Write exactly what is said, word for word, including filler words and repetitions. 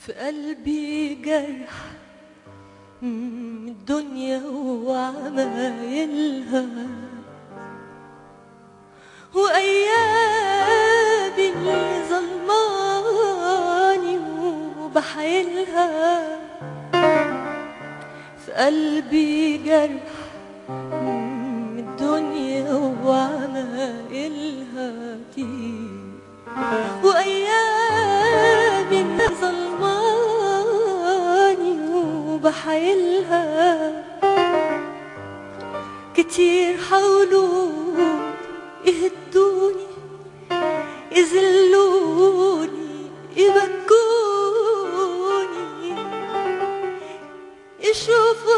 في قلبي جرح من الدنيا وعمايلها، وأيامي اللي ظلماني وبحايلها. في قلبي جرح من الدنيا وعمايلها كتير، وأيامي اللي ظلماني وبحايلها كتير. حاولوا يهدوني يذلوني يبكوني، يشوفوا